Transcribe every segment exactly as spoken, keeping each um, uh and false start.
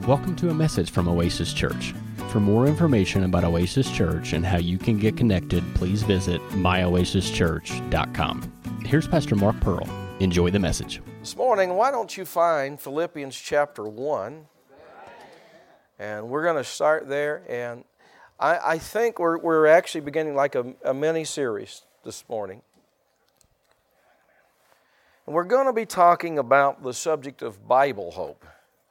Welcome to a message from Oasis Church. For more information about Oasis Church and how you can get connected, please visit my oasis church dot com. Here's Pastor Mark Pearl. Enjoy the message. This morning, why don't you find Philippians chapter one? And we're going to start there. And I, I think we're, we're actually beginning like a, a mini-series this morning. And we're going to be talking about the subject of Bible hope.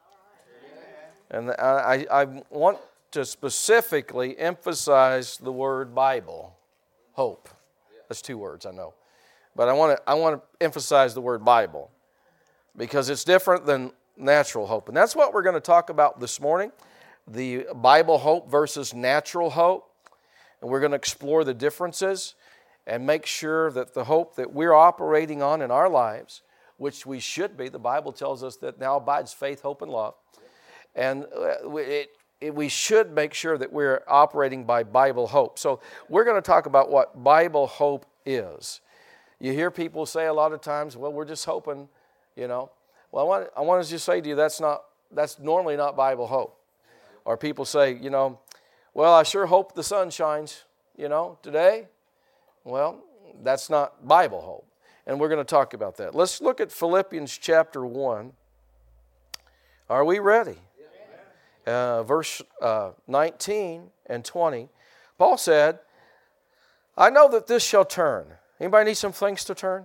And I, I want to specifically emphasize the word Bible, hope. That's two words, I know. But I want to I want to emphasize the word Bible because it's different than natural hope. And that's what we're going to talk about this morning, the Bible hope versus natural hope. And we're going to explore the differences and make sure that the hope that we're operating on in our lives, which we should be, the Bible tells us that now abides faith, hope, and love. And it, it, we should make sure that we're operating by Bible hope. So we're going to talk about what Bible hope is. You hear people say a lot of times, well, we're just hoping, you know. Well, I want, I want to just say to you, that's not that's normally not Bible hope. Or people say, you know, well, I sure hope the sun shines, you know, today. Well, that's not Bible hope. And we're going to talk about that. Let's look at Philippians chapter one. Are we ready? Uh, verse uh, nineteen and twenty, Paul said, I know that this shall turn. Anybody need some things to turn?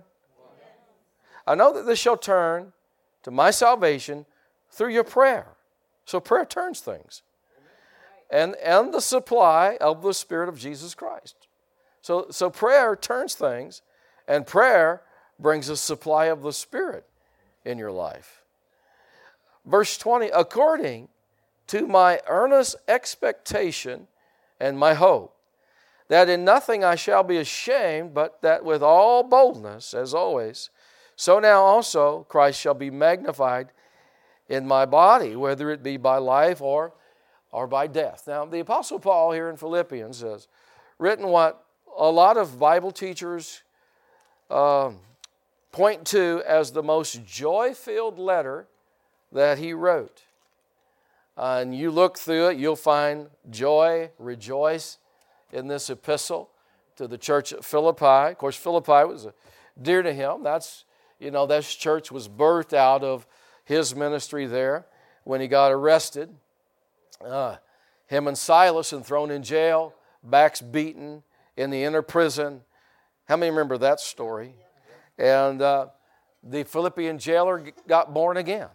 I know that this shall turn to my salvation through your prayer. So prayer turns things. And, and the supply of the Spirit of Jesus Christ. So, so prayer turns things, and prayer brings a supply of the Spirit in your life. Verse twenty, according to my earnest expectation and my hope, that in nothing I shall be ashamed, but that with all boldness, as always, so now also Christ shall be magnified in my body, whether it be by life or, or by death. Now, the Apostle Paul here in Philippians has written what a lot of Bible teachers um, point to as the most joy-filled letter that he wrote. Uh, and you look through it, you'll find joy, rejoice in this epistle to the church at Philippi. Of course, Philippi was dear to him. That's, you know, this church was birthed out of his ministry there when he got arrested. Uh, him and Silas and thrown in jail, backs beaten in the inner prison. How many remember that story? And uh, the Philippian jailer got born again.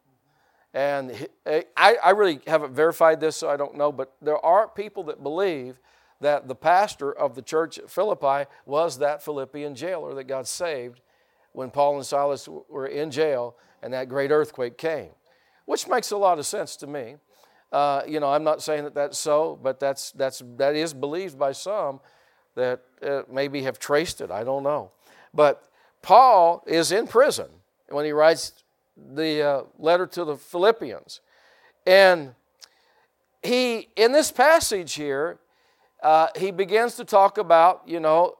And I, I really haven't verified this, so I don't know, but there are people that believe that the pastor of the church at Philippi was that Philippian jailer that got saved when Paul and Silas were in jail and that great earthquake came, which makes a lot of sense to me. Uh, you know, I'm not saying that that's so, but that's that's that is believed by some that uh, maybe have traced it. I don't know. But Paul is in prison when he writes the uh, letter to the Philippians. And he, in this passage here, uh, he begins to talk about, you know,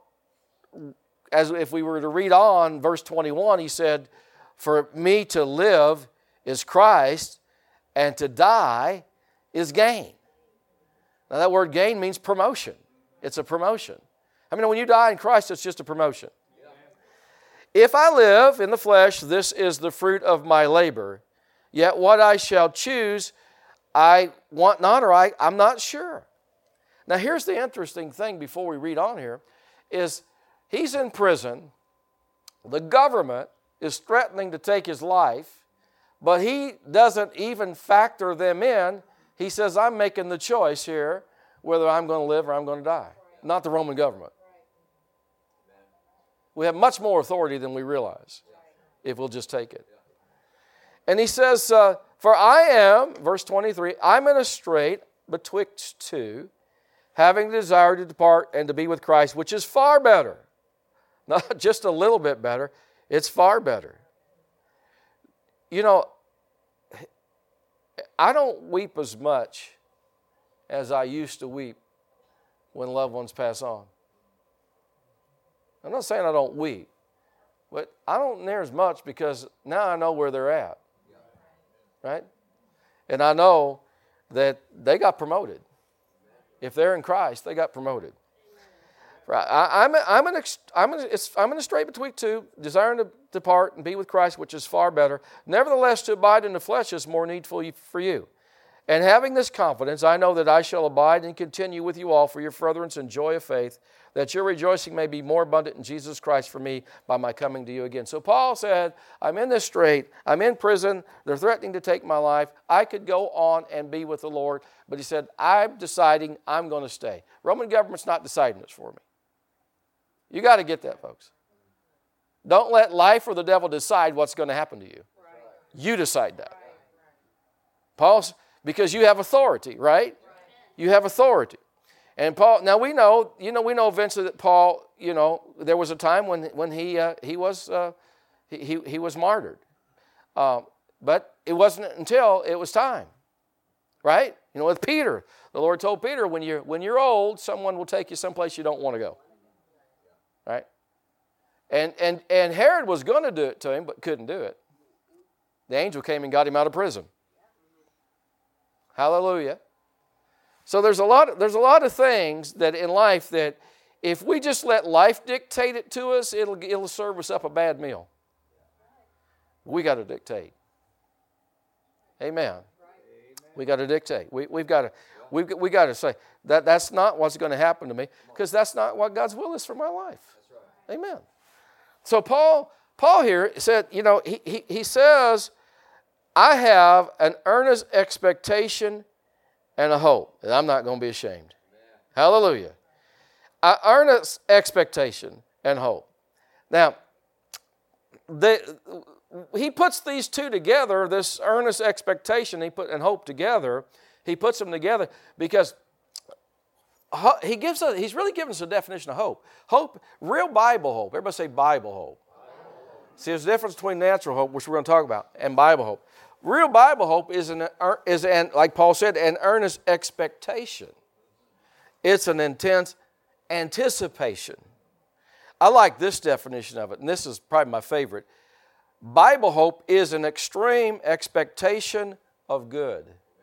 as if we were to read on, verse twenty-one, he said, for me to live is Christ, and to die is gain. Now that word gain means promotion. It's a promotion. I mean, when you die in Christ, it's just a promotion. If I live in the flesh, this is the fruit of my labor. Yet what I shall choose, I want not, or I, I'm not sure. Now here's the interesting thing before we read on here, is he's in prison. The government is threatening to take his life, but he doesn't even factor them in. He says, I'm making the choice here whether I'm going to live or I'm going to die. Not the Roman government. We have much more authority than we realize if we'll just take it. And he says, uh, for I am, verse twenty-three, I'm in a strait betwixt two, having desire to depart and to be with Christ, which is far better. Not just a little bit better, it's far better. You know, I don't weep as much as I used to weep when loved ones pass on. I'm not saying I don't weep, but I don't near as much because now I know where they're at, right? And I know that they got promoted. If they're in Christ, they got promoted. Right. I, I'm, I'm, in a, I'm, in a, it's, I'm in a strait between two, desiring to depart and be with Christ, which is far better. Nevertheless, to abide in the flesh is more needful for you. And having this confidence, I know that I shall abide and continue with you all for your furtherance and joy of faith, that your rejoicing may be more abundant in Jesus Christ for me by my coming to you again. So Paul said, I'm in this strait, I'm in prison, they're threatening to take my life. I could go on and be with the Lord, but he said, I'm deciding I'm going to stay. Roman government's not deciding this for me. You got to get that, folks. Don't let life or the devil decide what's going to happen to you. You decide that. Paul's, because you have authority, right? You have authority. And Paul, now we know, you know, we know eventually that Paul, you know, there was a time when when he uh, he was uh, he he was martyred, uh, but it wasn't until it was time, right? You know, with Peter, the Lord told Peter, when you're when you're old, someone will take you someplace you don't want to go. Right? And, and, and Herod was going to do it to him, but couldn't do it. The angel came and got him out of prison. Hallelujah. So there's a lot of, there's a lot of things that in life that if we just let life dictate it to us, it'll, it'll serve us up a bad meal. We got to dictate. Amen. We got to dictate. We, we've got to we've, we got to say, that that's not what's going to happen to me, because that's not what God's will is for my life. Amen. So Paul, Paul here said, you know, he, he, he says, I have an earnest expectation and a hope, and I'm not going to be ashamed. Amen. Hallelujah. An earnest expectation and hope. Now, they, he puts these two together, this earnest expectation he put and hope together. He puts them together because He gives us, he's really giving us a definition of hope. Hope, real Bible hope. Everybody say Bible hope. Bible. See, there's a difference between natural hope, which we're going to talk about, and Bible hope. Real Bible hope is, an, is an, like Paul said, an earnest expectation. It's an intense anticipation. I like this definition of it, and this is probably my favorite. Bible hope is an extreme expectation of good.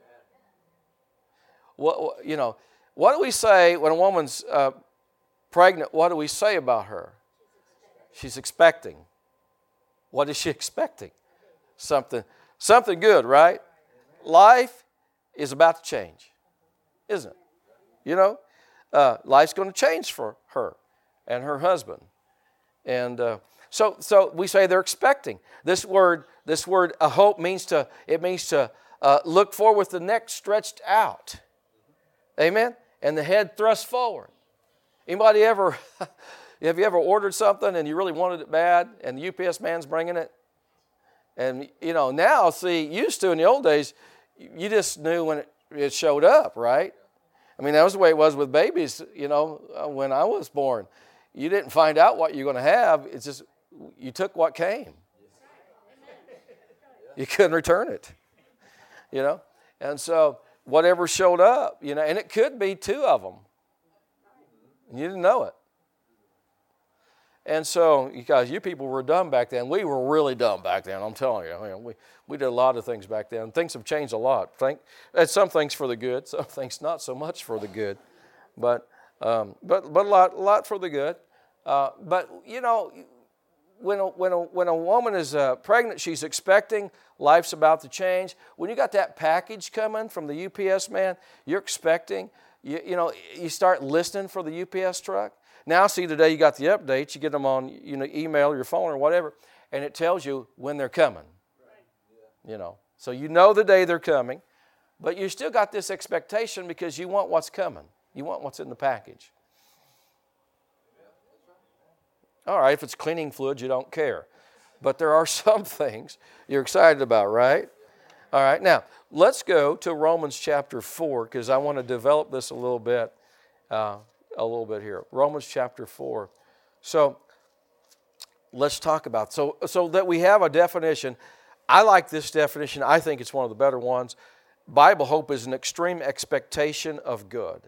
What, you know, what do we say when a woman's uh, pregnant? What do we say about her? She's expecting. What is she expecting? Something, something good, right? Life is about to change, isn't it? You know, uh, life's going to change for her and her husband, and uh, so so we say they're expecting. This word, this word, a hope means to. It means to uh, look forward with the neck stretched out. Amen. And the head thrust forward. Anybody ever, have you ever ordered something and you really wanted it bad and the U P S man's bringing it? And, you know, now, see, used to in the old days, you just knew when it, it showed up, right? I mean, that was the way it was with babies, you know, when I was born. You didn't find out what you're going to have. It's just, you took what came. You couldn't return it, you know. And so, whatever showed up, you know, and it could be two of them. And you didn't know it. And so, because you people were dumb back then. We were really dumb back then, I'm telling you. you know, we, we did a lot of things back then. Things have changed a lot. Think, and some things for the good, some things not so much for the good. But um, but but a lot, a lot for the good. Uh, but, you know, when a, when a, when a woman is uh, pregnant, she's expecting, life's about to change. When you got that package coming from the U P S man, you're expecting, you, you know, you start listening for the U P S truck. Now, see, today you got the updates. You get them on, you know, email or your phone or whatever, and it tells you when they're coming. You know, so you know the day they're coming, but you still got this expectation because you want what's coming. You want what's in the package. All right, if it's cleaning fluids, you don't care. But there are some things you're excited about, right? All right, now, let's go to Romans chapter four, because I want to develop this a little bit, uh, a little bit here. Romans chapter four. So, let's talk about, so, so that we have a definition. I like this definition. I think it's one of the better ones. Bible hope is an extreme expectation of good.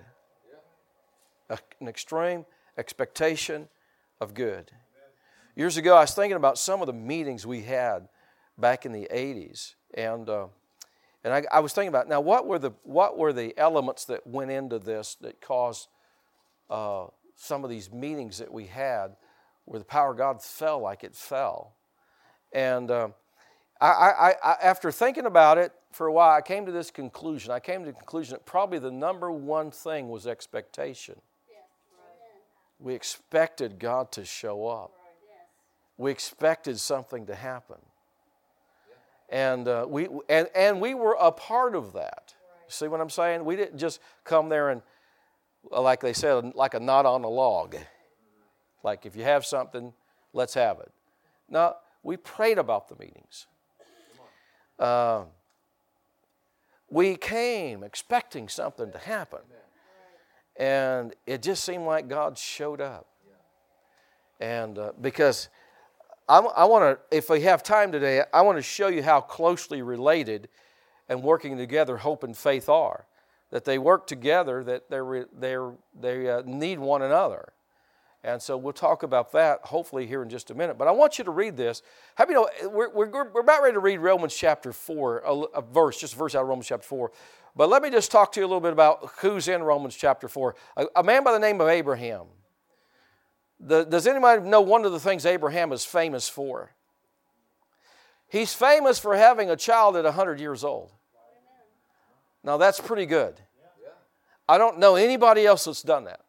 An extreme expectation of good. Years ago, I was thinking about some of the meetings we had back in the eighties, and uh, And I, I was thinking about, now what were the what were the elements that went into this that caused uh, some of these meetings that we had where the power of God fell like it fell? And uh, I, I, I, after thinking about it for a while, I came to this conclusion. I came to the conclusion that probably the number one thing was expectation. We expected God to show up. We expected something to happen. And uh, we and, and we were a part of that. See what I'm saying? We didn't just come there and, like they said, like a knot on a log. Like if you have something, let's have it. No, we prayed about the meetings. Uh, we came expecting something to happen. And it just seemed like God showed up. And uh, because I, I want to, if we have time today, I want to show you how closely related and working together hope and faith are. That they work together, that they're, they're, they uh, need one another. And so we'll talk about that hopefully here in just a minute. But I want you to read this. How many know, we're, we're, we're about ready to read Romans chapter four, a, a verse, just a verse out of Romans chapter four. But let me just talk to you a little bit about who's in Romans chapter four. A, a man by the name of Abraham. The, does anybody know one of the things Abraham is famous for? He's famous for having a child at one hundred years old. Now that's pretty good. I don't know anybody else that's done that.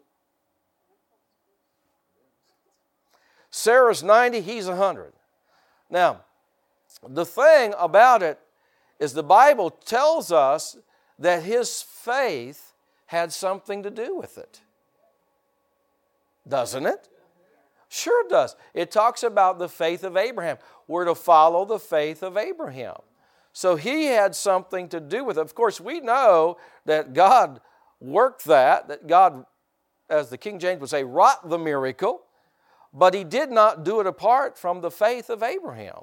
Sarah's ninety, he's one hundred. Now, the thing about it is the Bible tells us that his faith had something to do with it. Doesn't it? Sure it does. It talks about the faith of Abraham. We're to follow the faith of Abraham. So he had something to do with it. Of course, we know that God worked that, that God, as the King James would say, wrought the miracle, but he did not do it apart from the faith of Abraham.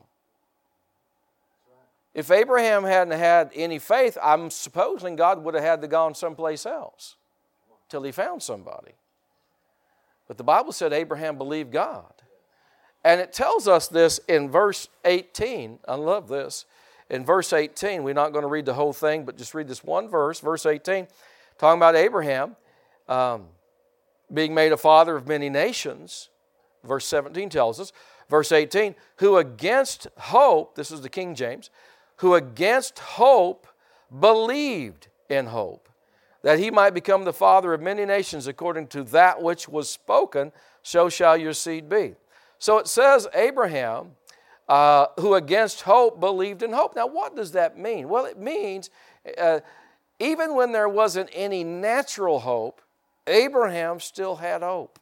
If Abraham hadn't had any faith, I'm supposing God would have had to gone someplace else till he found somebody. But the Bible said Abraham believed God. And it tells us this in verse eighteen. I love this. In verse eighteen, we're not going to read the whole thing, but just read this one verse, verse eighteen, talking about Abraham um, being made a father of many nations. Verse seventeen tells us, verse eighteen, who against hope, this is the King James, who against hope believed in hope, that he might become the father of many nations according to that which was spoken, so shall your seed be. So it says Abraham, uh, who against hope believed in hope. Now what does that mean? Well, it means uh, even when there wasn't any natural hope, Abraham still had hope.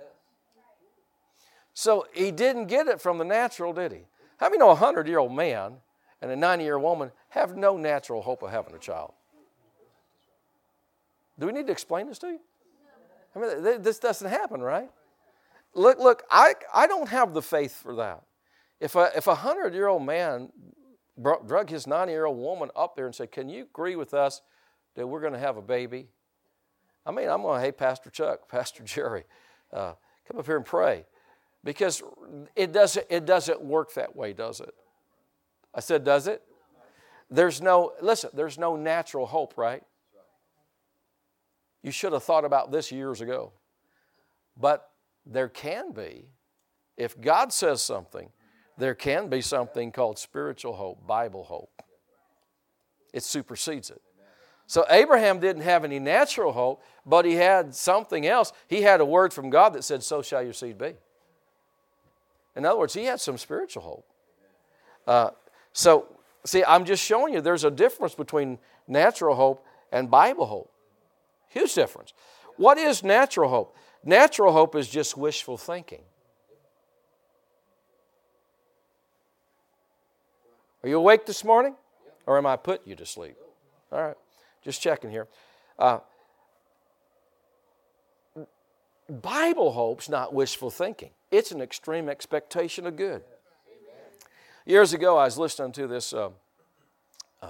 So he didn't get it from the natural, did he? How many know a hundred-year-old man and a ninety-year-old woman have no natural hope of having a child? Do we need to explain this to you? I mean, this doesn't happen, right? Look, look, I, I don't have the faith for that. If a, if a hundred-year-old man brought, drug his ninety-year-old woman up there and said, can you agree with us that we're going to have a baby? I mean, I'm going to, hey, Pastor Chuck, Pastor Jerry, uh, come up here and pray. Because it doesn't, it doesn't work that way, does it? I said, does it? There's no, listen, there's no natural hope, right? You should have thought about this years ago. But there can be, if God says something, there can be something called spiritual hope, Bible hope. It supersedes it. So Abraham didn't have any natural hope, but he had something else. He had a word from God that said, so shall your seed be. In other words, he had some spiritual hope. Uh, so, see, I'm just showing you there's a difference between natural hope and Bible hope. Huge difference. What is natural hope? Natural hope is just wishful thinking. Are you awake this morning? Or am I putting you to sleep? All right, just checking here. Uh, Bible hope's not wishful thinking. It's an extreme expectation of good. Years ago, I was listening to this uh, uh,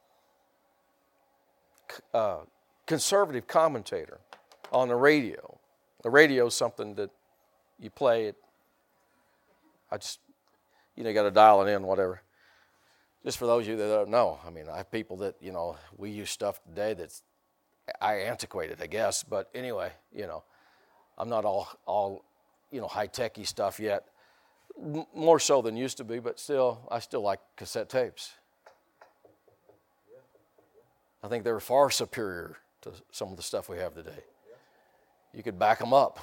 uh, conservative commentator on the radio. The radio is something that you play it. I just, you know, you got to dial it in, whatever. Just for those of you that don't know, I mean, I have people that, you know, we use stuff today that's I antiquated, I guess. But anyway, you know, I'm not all, all you know, high-techy stuff yet. M- more so than used to be, but still, I still like cassette tapes. I think they're far superior to some of the stuff we have today. You could back them up.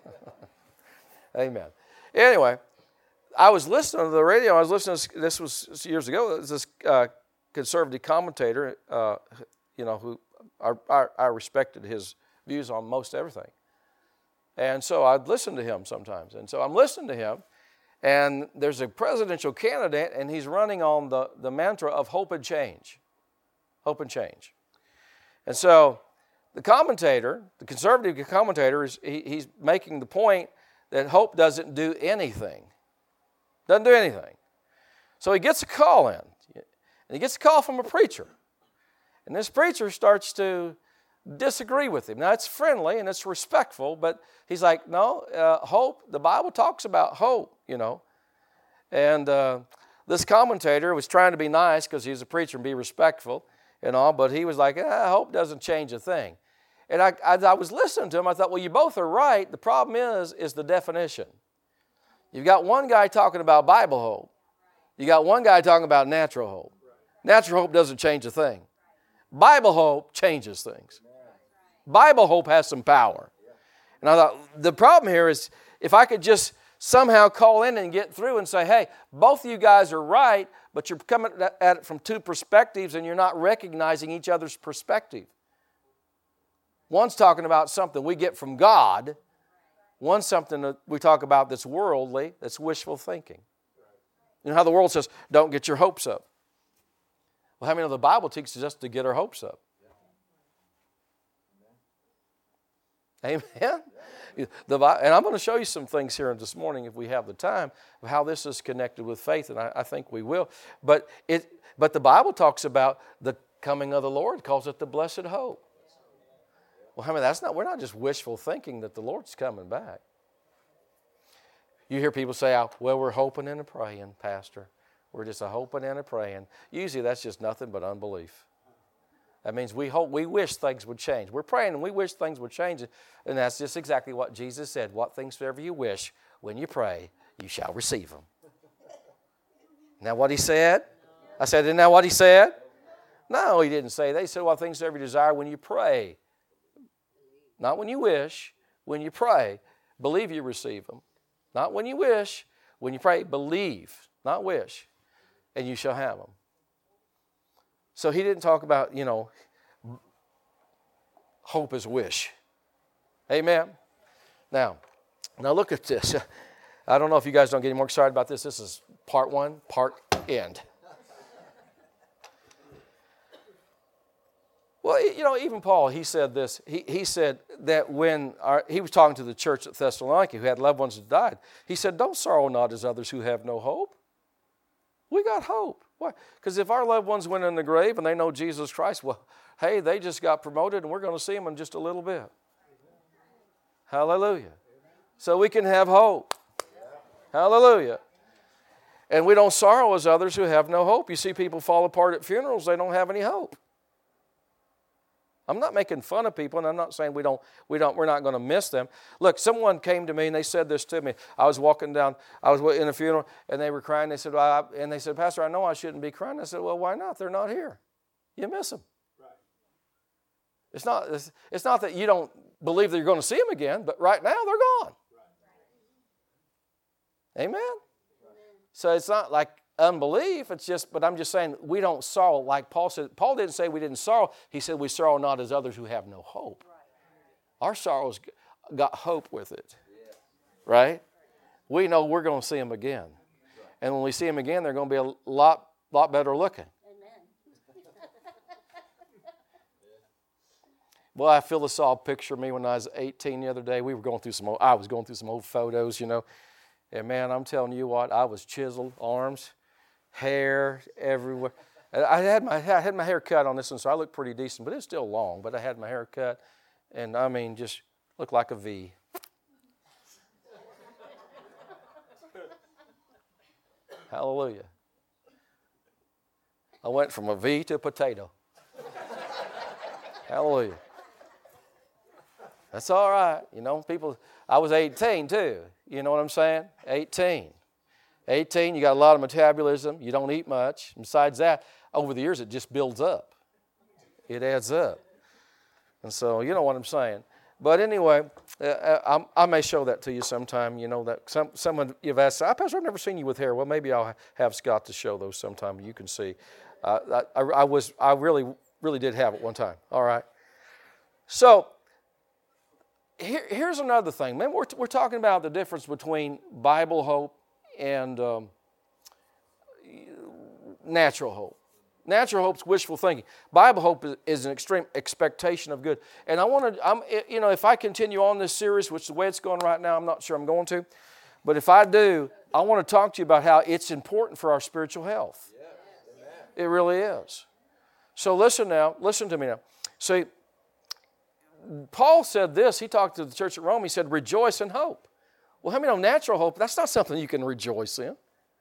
Amen. Anyway, I was listening to the radio. I was listening to this, this was years ago. It was this uh, conservative commentator, uh, you know, who I, I, I respected his views on most everything. And so I'd listen to him sometimes. And so I'm listening to him, and there's a presidential candidate, and he's running on the, the mantra of hope and change. Hope and change. And so the commentator, the conservative commentator, is he, he's making the point that hope doesn't do anything. Doesn't do anything. So he gets a call in, and he gets a call from a preacher. And this preacher starts to disagree with him. Now, it's friendly and it's respectful, but he's like, no, uh, hope, the Bible talks about hope, you know. And uh, this commentator was trying to be nice because he's a preacher and be respectful and all, but he was like, ah, hope doesn't change a thing. And I, as I was listening to him, I thought, well, you both are right. The problem is, is the definition. You've got one guy talking about Bible hope. You got one guy talking about natural hope. Natural hope doesn't change a thing. Bible hope changes things. Bible hope has some power. And I thought, the problem here is if I could just somehow call in and get through and say, hey, both of you guys are right, but you're coming at it from two perspectives and you're not recognizing each other's perspective. One's talking about something we get from God. One's something that we talk about that's worldly, that's wishful thinking. You know how the world says, don't get your hopes up. Well, how many of the Bible teaches us to get our hopes up? Amen? The, and I'm going to show you some things here this morning, if we have the time, of how this is connected with faith, and I, I think we will. But it, but the Bible talks about the coming of the Lord, calls it the blessed hope. Well, I mean, that's not, we're not just wishful thinking that the Lord's coming back. You hear people say, oh, well, we're hoping and a praying, Pastor. We're just a hoping and a praying. Usually that's just nothing but unbelief. That means we hope, we wish things would change. We're praying and we wish things would change. And that's just exactly what Jesus said. What things soever you wish, when you pray, you shall receive them. Isn't that what he said? I said, isn't that what he said? No, he didn't say that. He said, what things soever you desire when you pray. Not when you wish, when you pray. Believe you receive them. Not when you wish, when you pray. Believe, not wish, and you shall have them. So he didn't talk about, you know, hope is wish. Amen? Now, now look at this. I don't know if you guys don't get any more excited about this. This is part one, part end. Well, you know, even Paul, he said this. He, he said that when our, he was talking to the church at Thessalonica who had loved ones that died, he said, don't sorrow not as others who have no hope. We got hope. Why? Because if our loved ones went in the grave and they know Jesus Christ, well, hey, they just got promoted and we're going to see them in just a little bit. Amen. Hallelujah. Amen. So we can have hope. Yeah. Hallelujah. And we don't sorrow as others who have no hope. You see people fall apart at funerals, they don't have any hope. I'm not making fun of people, and I'm not saying we don't, we don't, we're not going to miss them. Look, someone came to me and they said this to me. I was walking down, I was in a funeral, and they were crying. They said, well, I, and they said, Pastor, I know I shouldn't be crying. I said, well, why not? They're not here. You miss them. Right. It's not, it's, it's not that you don't believe that you're going to see them again, but right now they're gone. Right. Amen? Right. So it's not like unbelief, it's just, but I'm just saying we don't sorrow like Paul said. Paul didn't say we didn't sorrow. He said we sorrow not as others who have no hope. Our sorrows got hope with it, right? We know we're going to see them again. And when we see them again, they're going to be a lot, lot better looking. Well, I feel this all picture of me when I was eighteen the other day. We were going through some old, I was going through some old photos, you know. And man, I'm telling you what, I was chiseled, arms, hair everywhere. I had my I had my hair cut on this one, so I looked pretty decent, but it's still long. But I had my hair cut, and I mean, just looked like a V. Hallelujah. I went from a V to a potato. Hallelujah. That's all right. You know, people, I was eighteen too. You know what I'm saying? eighteen. eighteen, you got a lot of metabolism. You don't eat much. Besides that, over the years, it just builds up. It adds up. And so, you know what I'm saying. But anyway, uh, I, I may show that to you sometime. You know, that some someone you've asked, oh, Pastor, I've never seen you with hair. Well, maybe I'll have Scott to show those sometime. You can see. Uh, I, I was, I really, really did have it one time. All right. So, here, here's another thing. Man, we're, we're talking about the difference between Bible hope and um, natural hope. Natural hope's wishful thinking. Bible hope is, is an extreme expectation of good. And I want to, I'm, you know, if I continue on this series, which the way it's going right now, I'm not sure I'm going to, but if I do, I want to talk to you about how it's important for our spiritual health. It really is. So listen now, listen to me now. See, Paul said this, he talked to the church at Rome, he said, rejoice in hope. Well, how many know natural hope, that's not something you can rejoice in.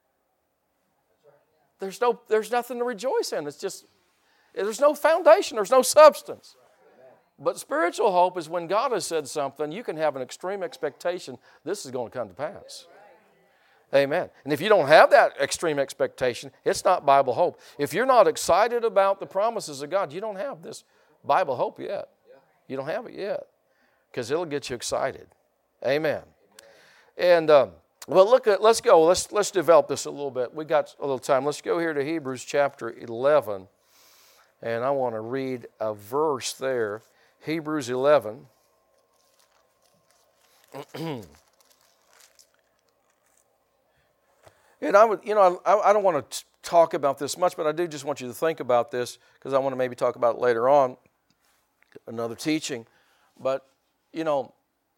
There's no, there's nothing to rejoice in. It's just, there's no foundation, there's no substance. But spiritual hope is when God has said something, you can have an extreme expectation, this is going to come to pass. Amen. And if you don't have that extreme expectation, it's not Bible hope. If you're not excited about the promises of God, you don't have this Bible hope yet. You don't have it yet. Because it'll get you excited. Amen. And, um, well, look at, let's go. Let's, let's develop this a little bit. We got a little time. Let's go here to Hebrews chapter eleven. And I want to read a verse there. Hebrews eleven. And I would, you know, I, I don't want to talk about this much, but I do just want you to think about this because I want to maybe talk about it later on, another teaching. But, you know,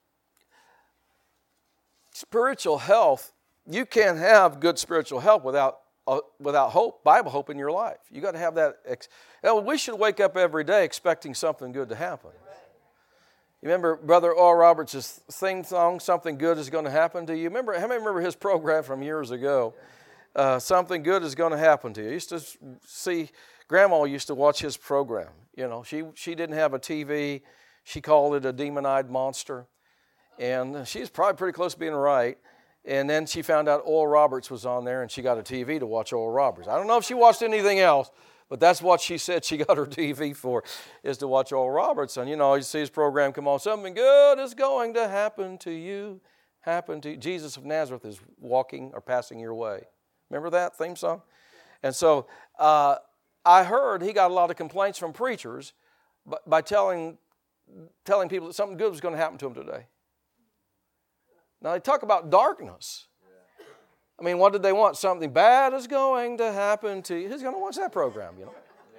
spiritual health, you can't have good spiritual health without uh, without hope, Bible hope in your life. You got to have that. Ex- you know, we should wake up every day expecting something good to happen. You remember Brother Oral Roberts' theme song, Something Good Is Going to Happen to You? Remember, how many remember his program from years ago? Uh, Something Good Is Going to Happen to You. I used to see, Grandma used to watch his program. You know, she, she didn't have a T V. She called it a demon-eyed monster. And she's probably pretty close to being right. And then she found out Oral Roberts was on there, and she got a T V to watch Oral Roberts. I don't know if she watched anything else, but that's what she said she got her T V for, is to watch Oral Roberts. And, you know, you see his program come on, something good is going to happen to you. Happen to you. Jesus of Nazareth is walking or passing your way. Remember that theme song? And so uh, I heard he got a lot of complaints from preachers by, by telling, telling people that something good was going to happen to them today. Now, they talk about darkness. I mean, what did they want? Something bad is going to happen to you. Who's going to watch that program, you know?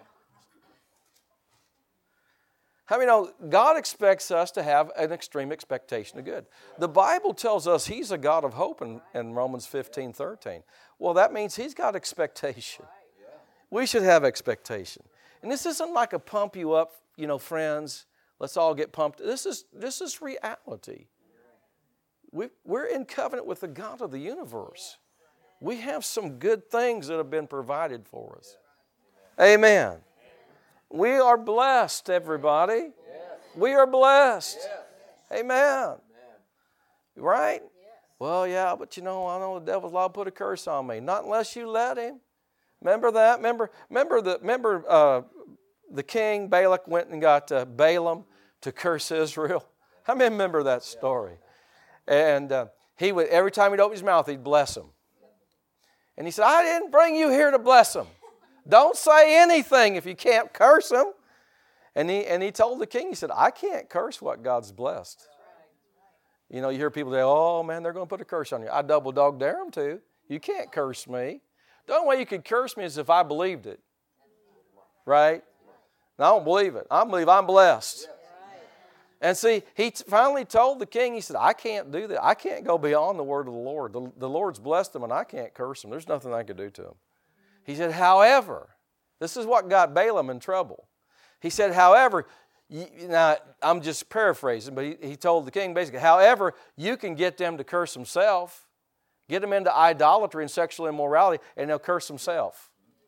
How many know God expects us to have an extreme expectation of good? The Bible tells us He's a God of hope in, in Romans fifteen thirteen. Well, that means He's got expectation. We should have expectation. And this isn't like a pump you up, you know, friends, let's all get pumped. This is, this is reality. We, we're in covenant with the God of the universe. We have some good things that have been provided for us. Amen. We are blessed, everybody. We are blessed. Amen. Right? Well, yeah, but you know, I know the devil's allowed to put a curse on me. Not unless you let him. Remember that? Remember, remember the remember uh, the king Balak went and got uh, Balaam to curse Israel. How many remember that story? And uh, he would, every time he'd open his mouth, he'd bless him. And he said, I didn't bring you here to bless him. Don't say anything if you can't curse him. And he, and he told the king, he said, I can't curse what God's blessed. You know, you hear people say, oh man, they're going to put a curse on you. I double dog dare them to. You can't curse me. The only way you could curse me is if I believed it. Right? And I don't believe it. I believe I'm blessed. And see, he t- finally told the king, he said, I can't do that. I can't go beyond the word of the Lord. The, the Lord's blessed him, and I can't curse him. There's nothing I could do to him. He said, however, this is what got Balaam in trouble. He said, however, you, now I'm just paraphrasing, but he, he told the king basically, however, you can get them to curse themselves, get them into idolatry and sexual immorality, and they'll curse themselves.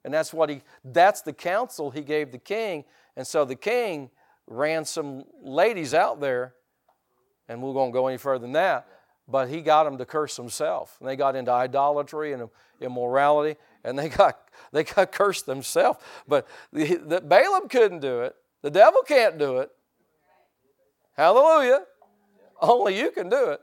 And that's what he, that's the counsel he gave the king. And so the king ran some ladies out there, and we won't go any further than that, but he got them to curse themselves. And they got into idolatry and immorality, and they got they got cursed themselves. But the, the, Balaam couldn't do it. The devil can't do it. Hallelujah. Only you can do it.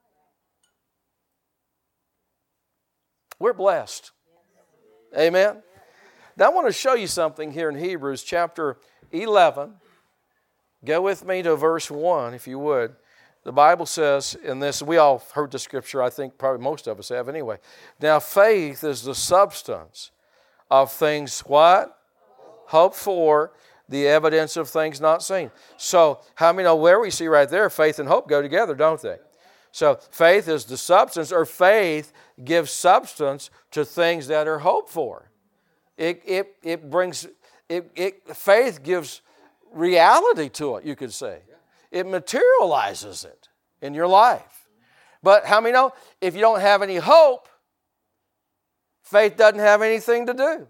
We're blessed. Amen. Now I want to show you something here in Hebrews chapter eleven. Go with me to verse one, if you would. The Bible says in this, we all heard the scripture, I think probably most of us have anyway. Now faith is the substance of things what? Hoped for, the evidence of things not seen. So how many know where we see right there, faith and hope go together, don't they? So faith is the substance, or faith gives substance to things that are hoped for. It, it, it brings, it, it, faith gives reality to it, you could say. It materializes it in your life. But how many know, if you don't have any hope, faith doesn't have anything to do.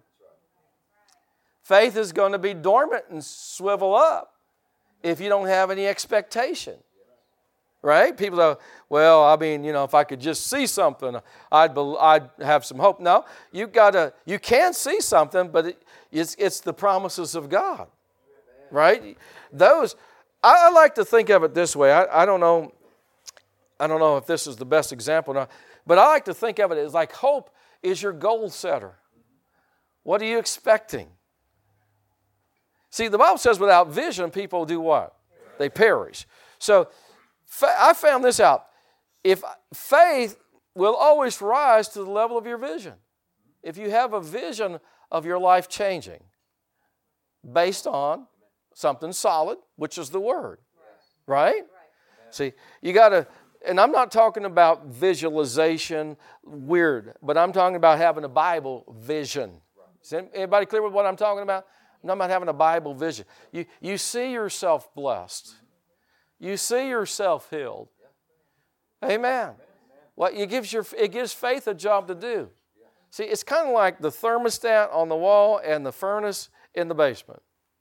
Faith is going to be dormant and swivel up if you don't have any expectation. Right? People go, well, I mean, you know, if I could just see something, I'd, be, I'd have some hope. No, you gotta, you can see something, but it, it's, it's the promises of God. Right? Those, I, I like to think of it this way. I, I don't know, I don't know if this is the best example or not, but I like to think of it as like hope is your goal setter. What are you expecting? See, the Bible says without vision, people do what? They perish. So I found this out. If faith will always rise to the level of your vision. If you have a vision of your life changing based on something solid, which is the Word, right? See, you got to, and I'm not talking about visualization, weird, but I'm talking about having a Bible vision. Is anybody clear with what I'm talking about? I'm talking about having a Bible vision. You, you see yourself blessed. You see yourself healed. Amen. Well, it gives your, it gives faith a job to do. See, it's kind of like the thermostat on the wall and the furnace in the basement.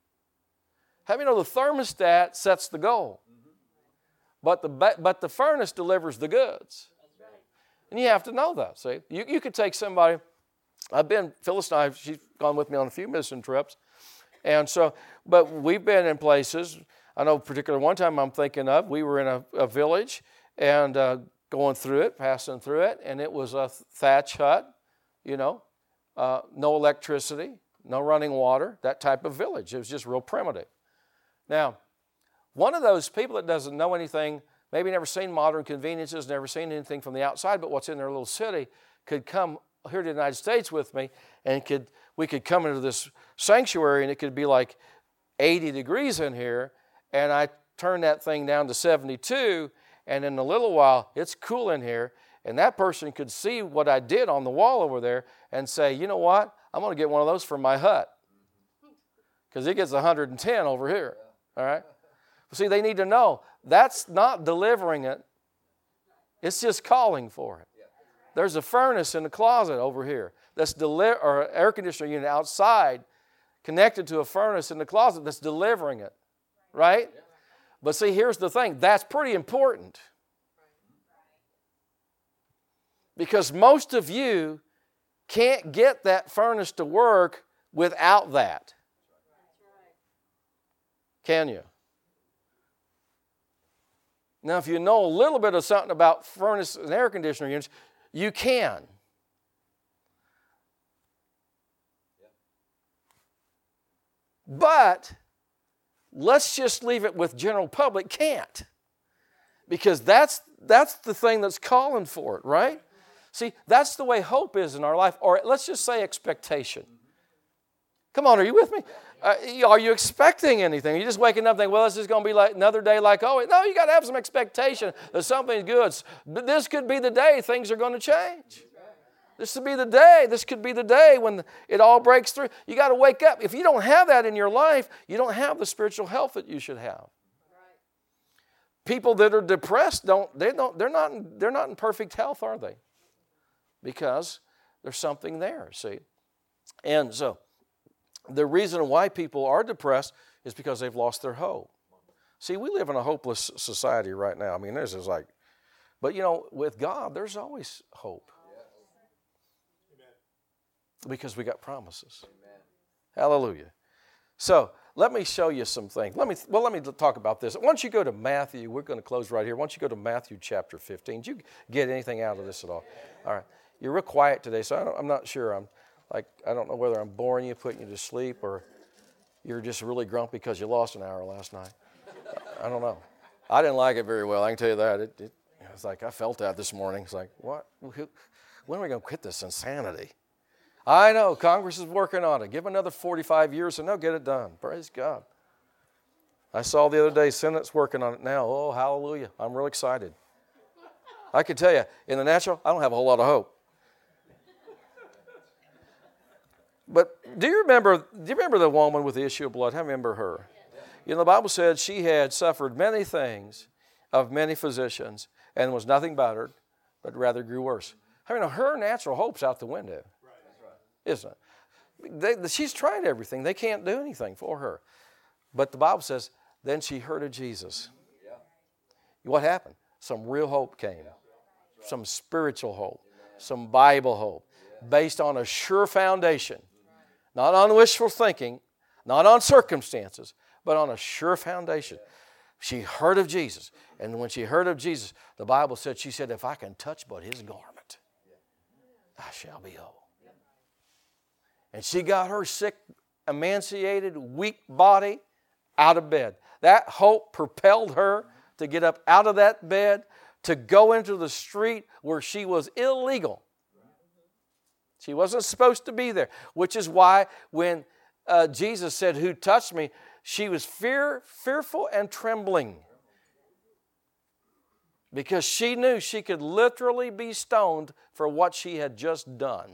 How many know the thermostat sets the goal, but the but the furnace delivers the goods, and you have to know that. See, you you could take somebody. I've been Phyllis and I. She's gone with me on a few mission trips, and so but we've been in places. I know, particularly one time I'm thinking of. We were in a, a village and uh, going through it, passing through it, and it was a thatch hut. You know, uh, no electricity, no running water. That type of village. It was just real primitive. Now, one of those people that doesn't know anything, maybe never seen modern conveniences, never seen anything from the outside but what's in their little city, could come here to the United States with me, and could we could come into this sanctuary, and it could be like eighty degrees in here, and I turn that thing down to seventy-two, and in a little while, it's cool in here, and that person could see what I did on the wall over there and say, you know what, I'm going to get one of those for my hut, because it gets one hundred ten over here. All right? See, they need to know that's not delivering it. It's just calling for it. There's a furnace in the closet over here that's deli- or air conditioner unit outside connected to a furnace in the closet that's delivering it. Right? But see, here's the thing. That's pretty important. Because most of you can't get that furnace to work without that. Can you? Now, if you know a little bit of something about furnace and air conditioner units, you can. But let's just leave it with general public can't. Because that's, that's the thing that's calling for it, right? See, that's the way hope is in our life. Or let's just say expectation. Come on, are you with me? Uh, are you expecting anything? Are you just waking up thinking, well, this is going to be like another day like always? No, you got to have some expectation that something's good. But this could be the day things are going to change. This could be the day. This could be the day when it all breaks through. You got to wake up. If you don't have that in your life, you don't have the spiritual health that you should have. People that are depressed don't. They don't. They're not. In, they're not in perfect health, are they? Because there's something there. See. And so the reason why people are depressed is because they've lost their hope. See, we live in a hopeless society right now. I mean, this is like, but you know, with God, there's always hope. Because we got promises. Hallelujah. So let me show you some things. Let me well, let me talk about this. Once you go to Matthew, we're going to close right here. Once you go to Matthew chapter fifteen, did you get anything out of this at all? All right. You're real quiet today, so I don't, I'm not sure. I'm like I don't know whether I'm boring you, putting you to sleep, or you're just really grumpy because you lost an hour last night. I don't know. I didn't like it very well. I can tell you that. It, it, it's like I felt that this morning. It's like, what? When are we going to quit this insanity? I know, Congress is working on it. Give another forty-five years and they'll get it done. Praise God. I saw the other day, Senate's working on it now. Oh, hallelujah. I'm real excited. I can tell you, in the natural, I don't have a whole lot of hope. But do you remember, do you remember the woman with the issue of blood? I remember her. You know, the Bible said she had suffered many things of many physicians and was nothing bettered, but rather grew worse. I mean, her natural hope's out the window. Isn't it? They, she's tried everything. They can't do anything for her. But the Bible says, then she heard of Jesus. Yeah. What happened? Some real hope came. Yeah. Right. Some spiritual hope. Amen. Some Bible hope. Yeah. Based on a sure foundation. Mm-hmm. Not on wishful thinking. Not on circumstances. But on a sure foundation. Yeah. She heard of Jesus. And when she heard of Jesus, the Bible said, she said, if I can touch but His garment, yeah. I shall be whole. And she got her sick, emaciated, weak body out of bed. That hope propelled her to get up out of that bed, to go into the street where she was illegal. She wasn't supposed to be there, which is why when uh, Jesus said, who touched me, she was fear, fearful and trembling. Because she knew she could literally be stoned for what she had just done.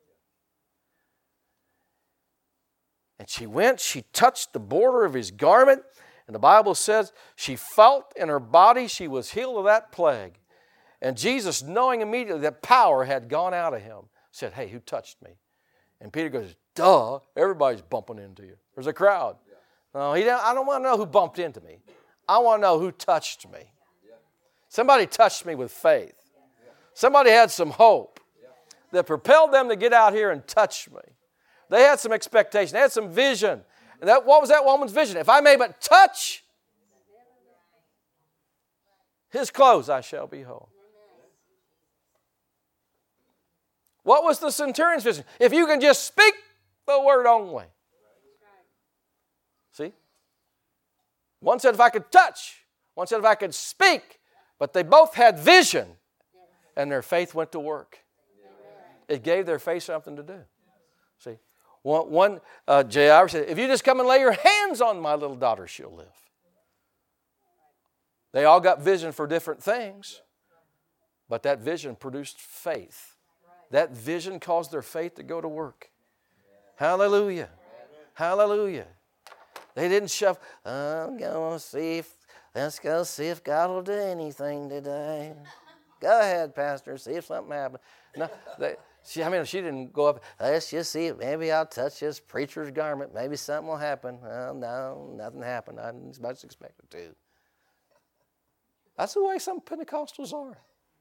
And she went, she touched the border of His garment, and the Bible says she felt in her body she was healed of that plague. And Jesus, knowing immediately that power had gone out of Him, said, hey, who touched me? And Peter goes, duh, everybody's bumping into you. There's a crowd. Yeah. No, he don't, I don't want to know who bumped into me. I want to know who touched me. Yeah. Somebody touched me with faith. Yeah. Somebody had some hope that propelled them to get out here and touch me. They had some expectation. They had some vision. And that, what was that woman's vision? If I may but touch His clothes, I shall be whole. What was the centurion's vision? If you can just speak the word only. See? One said if I could touch. One said if I could speak. But they both had vision. And their faith went to work. It gave their faith something to do. See? One, one uh, J I said, if you just come and lay your hands on my little daughter, she'll live. They all got vision for different things, but that vision produced faith. That vision caused their faith to go to work. Hallelujah. Hallelujah. They didn't shove, I'm going to see if, let's go see if God will do anything today. Go ahead, Pastor, see if something happens. No, they, She, I mean, she didn't go up, let's just see, maybe I'll touch this preacher's garment. Maybe something will happen. Well, no, nothing happened. I didn't much expect it to. That's the way some Pentecostals are.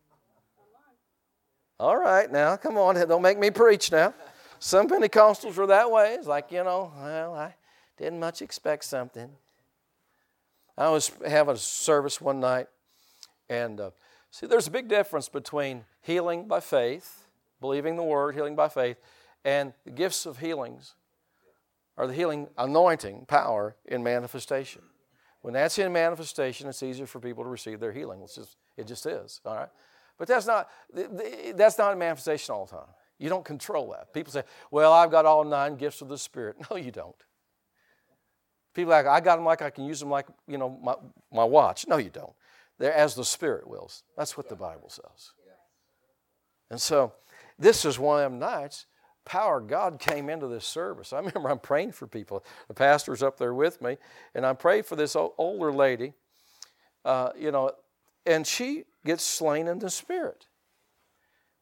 All right, now, come on. Don't make me preach now. Some Pentecostals are that way. It's like, you know, well, I didn't much expect something. I was having a service one night, and uh, see, there's a big difference between healing by faith, believing the word, healing by faith, and the gifts of healings, or the healing anointing power in manifestation. When that's in manifestation, it's easier for people to receive their healing. It's just, it just is, all right? But that's not, that's not a manifestation all the time. You don't control that. People say, well, I've got all nine gifts of the Spirit. No, you don't. People are like, I got them like I can use them like, you know, my, my watch. No, you don't. They're as the Spirit wills. That's what the Bible says. And so, this is one of them nights, power of God came into this service. I remember I'm praying for people. The pastor's up there with me, and I prayed for this older lady, uh, you know, and she gets slain in the Spirit.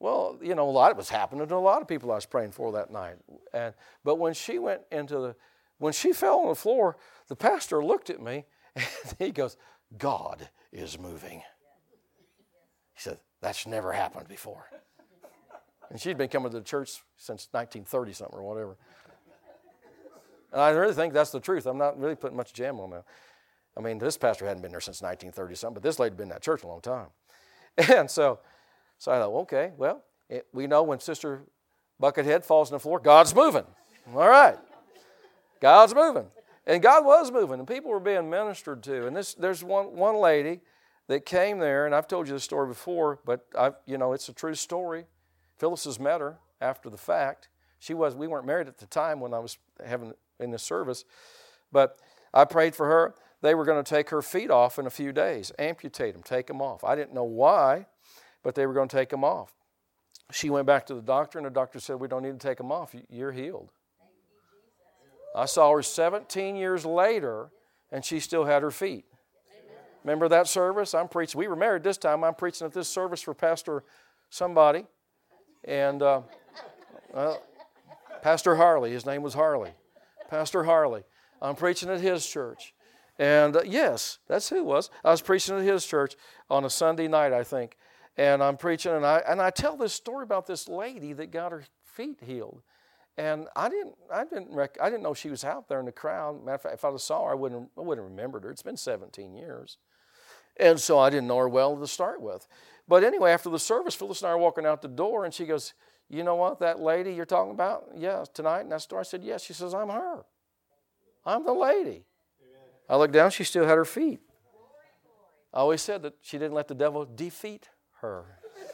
Well, you know, a lot of it was happening to a lot of people I was praying for that night. And but when she went into the, when she fell on the floor, the pastor looked at me and he goes, God is moving. He said, that's never happened before. And she'd been coming to the church since nineteen thirty something or whatever. And I really think that's the truth. I'm not really putting much jam on that. I mean, this pastor hadn't been there since nineteen thirty something, but this lady had been in that church a long time. And so, so I thought, okay, well, it, we know when Sister Buckethead falls on the floor, God's moving. All right. God's moving. And God was moving, and people were being ministered to. And this, there's one, one lady that came there, and I've told you this story before, but I, you know, it's a true story. Phyllis has met her after the fact. She was, we weren't married at the time when I was having in this service, but I prayed for her. They were going to take her feet off in a few days, amputate them, take them off. I didn't know why, but they were going to take them off. She went back to the doctor, and the doctor said, we don't need to take them off. You're healed. I saw her seventeen years later, and she still had her feet. Remember that service? I'm preaching. We were married this time. I'm preaching at this service for Pastor somebody. And uh, uh, Pastor Harley. His name was Harley. Pastor Harley. I'm preaching at his church. And uh, yes, that's who it was. I was preaching at his church on a Sunday night, I think. And I'm preaching, and I and I tell this story about this lady that got her feet healed. And I didn't, I didn't, rec- I didn't know she was out there in the crowd. Matter of fact, if I saw her, I wouldn't, I wouldn't have remembered her. It's been seventeen years, and so I didn't know her well to start with. But anyway, after the service, Phyllis and I are walking out the door, and she goes, "You know what? That lady you're talking about? Yeah, tonight in that store." I said, "Yes." She says, "I'm her. I'm the lady." Amen. I looked down. She still had her feet. I always said that she didn't let the devil defeat her.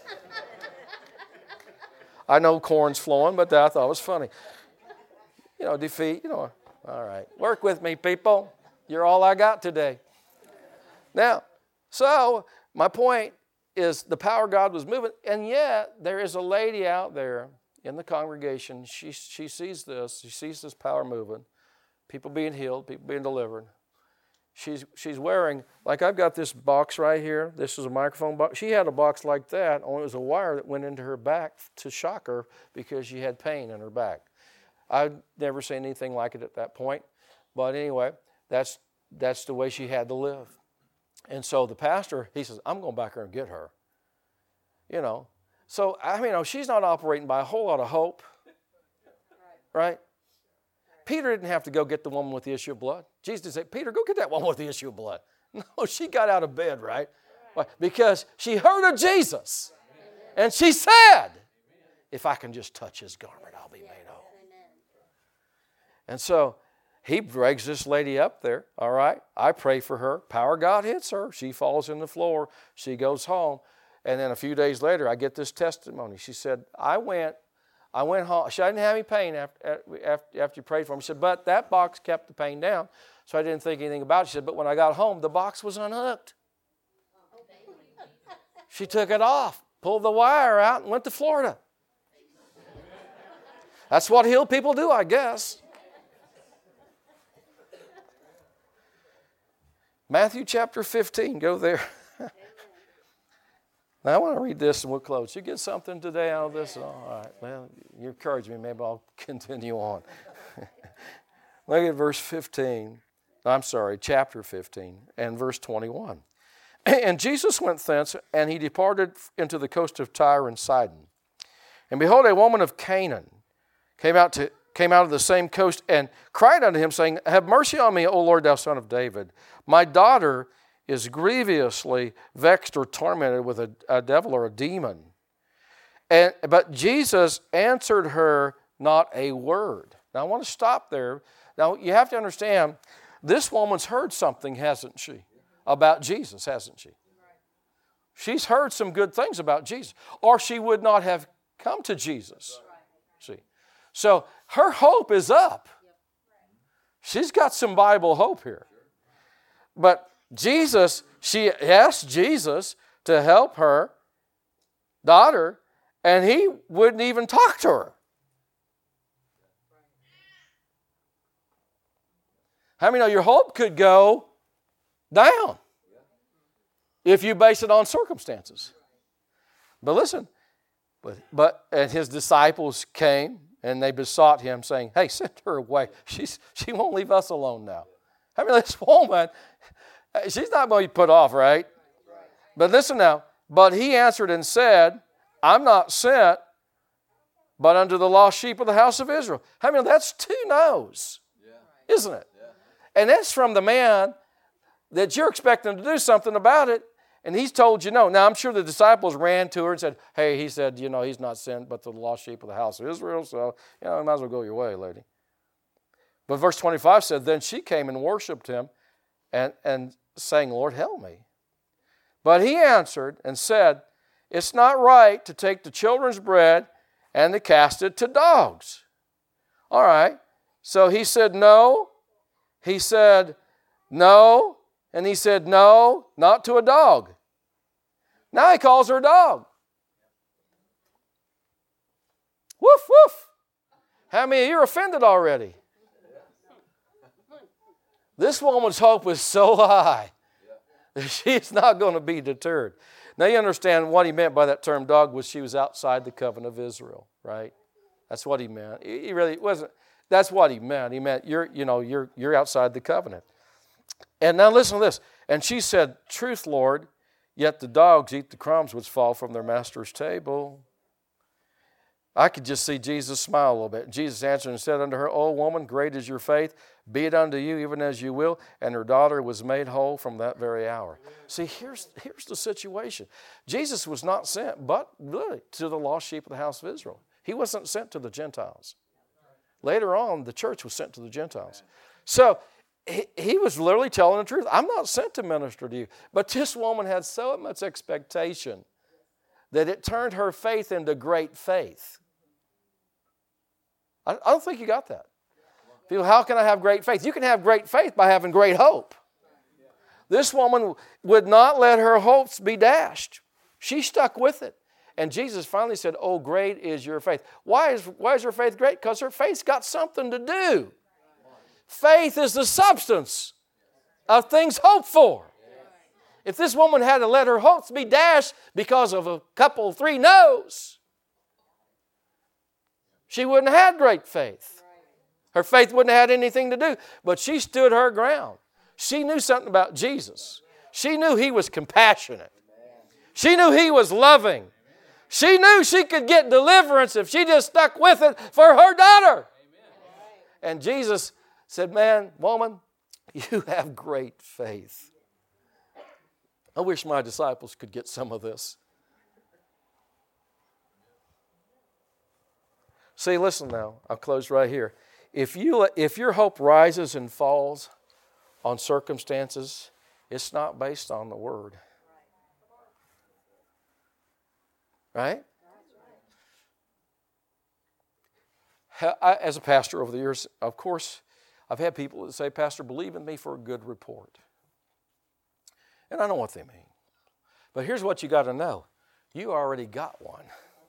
I know corn's flowing, but that I thought was funny. You know, defeat, you know. All right. Work with me, people. You're all I got today. Now, so my point is the power of God was moving, and yet there is a lady out there in the congregation. She, she sees this. She sees this power moving. People being healed, people being delivered. She's, she's wearing, like I've got this box right here. This is a microphone box. She had a box like that, only it was a wire that went into her back to shock her because she had pain in her back. I'd never seen anything like it at that point. But anyway, that's, that's the way she had to live. And so the pastor, he says, I'm going back there and get her. You know, so I mean, you know, she's not operating by a whole lot of hope, right? Peter didn't have to go get the woman with the issue of blood. Jesus didn't say, Peter, go get that woman with the issue of blood. No, she got out of bed, right? Why? Because she heard of Jesus. And she said, if I can just touch his garment, I'll be made whole. And so he drags this lady up there, all right? I pray for her. Power of God hits her. She falls in the floor. She goes home. And then a few days later, I get this testimony. She said, I went I went home. She didn't have any pain after, after, after you prayed for me. She said, but that box kept the pain down, so I didn't think anything about it. She said, but when I got home, the box was unhooked. She took it off, pulled the wire out, and went to Florida. That's what healed people do, I guess. Matthew chapter fifteen, go there. Now, I want to read this and we'll close. You get something today out of this? All right. Well, you encourage me. Maybe I'll continue on. Look at verse fifteen. I'm sorry, chapter fifteen and verse twenty-one. And Jesus went thence, and he departed into the coast of Tyre and Sidon. And behold, a woman of Canaan came out to came out of the same coast and cried unto him, saying, have mercy on me, O Lord, thou son of David. My daughter is grievously vexed or tormented with a, a devil or a demon. And but Jesus answered her not a word. Now I want to stop there. Now you have to understand, this woman's heard something, hasn't she, about Jesus, hasn't she? She's heard some good things about Jesus, or she would not have come to Jesus. See, so her hope is up. She's got some Bible hope here. But Jesus, she asked Jesus to help her daughter, and he wouldn't even talk to her. How many know your hope could go down if you base it on circumstances? But listen, But, but and his disciples came and they besought him, saying, hey, send her away. She's, she won't leave us alone now. I mean, this woman, she's not going to be put off, right? But listen now. But he answered and said, I'm not sent, but unto the lost sheep of the house of Israel. I mean, that's two no's, yeah. Isn't it? Yeah. And that's from the man that you're expecting to do something about it, and he's told you no. Now, I'm sure the disciples ran to her and said, hey, he said, you know, he's not sent, but to the lost sheep of the house of Israel, so, you know, you might as well go your way, lady. But verse twenty-five said, then she came and worshipped him and, and saying, Lord, help me. But he answered and said, it's not right to take the children's bread and to cast it to dogs. All right. So he said, no. He said, no. And he said, no, not to a dog. Now he calls her a dog. Woof, woof. How many of you are offended already? This woman's hope was so high that she's not going to be deterred. Now you understand what he meant by that term dog was she was outside the covenant of Israel, right? That's what he meant. He really wasn't. That's what he meant. He meant you're, you know, you're you're outside the covenant. And now listen to this. And she said, truth, Lord, yet the dogs eat the crumbs which fall from their master's table. I could just see Jesus smile a little bit. Jesus answered and said unto her, O woman, great is your faith. Be it unto you even as you will. And her daughter was made whole from that very hour. See, here's, here's the situation. Jesus was not sent but really to the lost sheep of the house of Israel. He wasn't sent to the Gentiles. Later on, the church was sent to the Gentiles. So he, he was literally telling the truth. I'm not sent to minister to you. But this woman had so much expectation that it turned her faith into great faith. I don't think you got that. People, how can I have great faith? You can have great faith by having great hope. This woman would not let her hopes be dashed. She stuck with it. And Jesus finally said, oh, great is your faith. Why is, why is her faith great? Because her faith's got something to do. Faith is the substance of things hoped for. If this woman had to let her hopes be dashed because of a couple, three no's, she wouldn't have had great faith. Her faith wouldn't have had anything to do. But she stood her ground. She knew something about Jesus. She knew He was compassionate. She knew He was loving. She knew she could get deliverance if she just stuck with it for her daughter. And Jesus said, man, woman, you have great faith. I wish my disciples could get some of this. See, listen now. I'll close right here. If you if your hope rises and falls on circumstances, it's not based on the Word. Right? I, as a pastor over the years, of course, I've had people that say, Pastor, believe in me for a good report. And I know what they mean. But here's what you got to know. You already got one.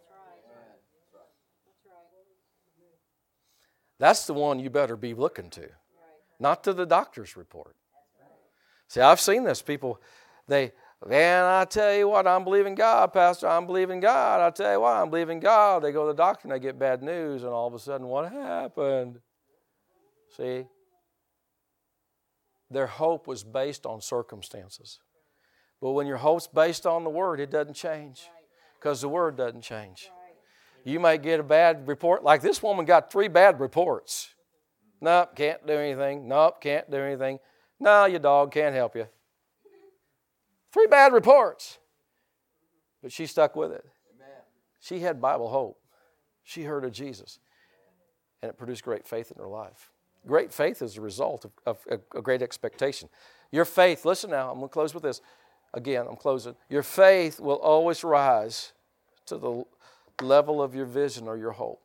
That's the one you better be looking to, not to the doctor's report. See, I've seen this. People, they, man, I tell you what, I'm believing God, Pastor. I'm believing God. I tell you what, I'm believing God. They go to the doctor and they get bad news, and all of a sudden, what happened? See, their hope was based on circumstances. But when your hope's based on the Word, it doesn't change because the Word doesn't change. You may get a bad report. Like this woman got three bad reports. Nope, can't do anything. Nope, can't do anything. No, your dog can't help you. Three bad reports. But she stuck with it. She had Bible hope. She heard of Jesus. And it produced great faith in her life. Great faith is a result of, of a great expectation. Your faith, listen now, I'm going to close with this. Again, I'm closing. Your faith will always rise to the level of your vision or your hope.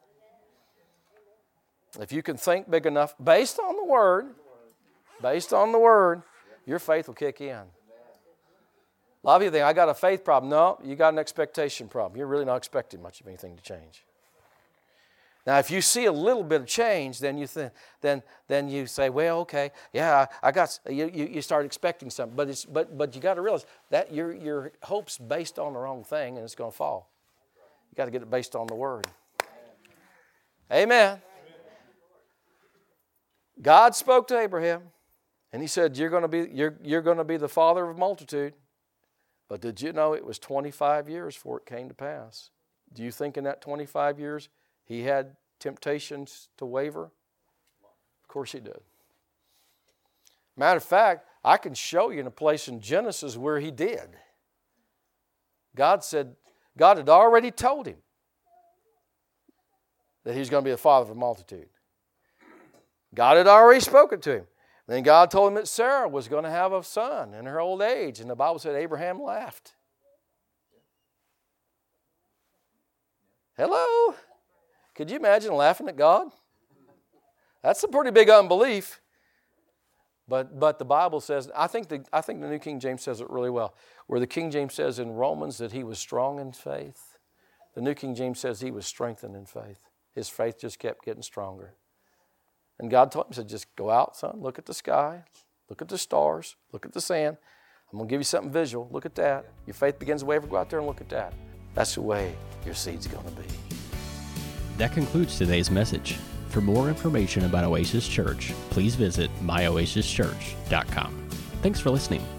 If you can think big enough, based on the Word, based on the Word, your faith will kick in. A lot of you think, I got a faith problem. No, you got an expectation problem. You're really not expecting much of anything to change. Now, if you see a little bit of change, then you th- then then you say, well, okay, yeah, I, I got. You, you you start expecting something, but it's but but you got to realize that your your hope's based on the wrong thing, and it's going to fall. You got to get it based on the Word. Amen. God spoke to Abraham, and He said, "You're going to be you're you're going to be the father of a multitude." But did you know it was twenty-five years before it came to pass? Do you think in that twenty-five years he had temptations to waver? Of course he did. Matter of fact, I can show you in a place in Genesis where he did. God said, God had already told him that he was going to be the father of a multitude. God had already spoken to him. Then God told him that Sarah was going to have a son in her old age. And the Bible said Abraham laughed. Hello? Could you imagine laughing at God? That's a pretty big unbelief. But but the Bible says, I think the I think the New King James says it really well. Where the King James says in Romans that he was strong in faith, the New King James says he was strengthened in faith. His faith just kept getting stronger. And God told him, He said, just go out, son, look at the sky, look at the stars, look at the sand. I'm going to give you something visual. Look at that. Your faith begins to waver. Go out there and look at that. That's the way your seed's going to be. That concludes today's message. For more information about Oasis Church, please visit my oasis church dot com. Thanks for listening.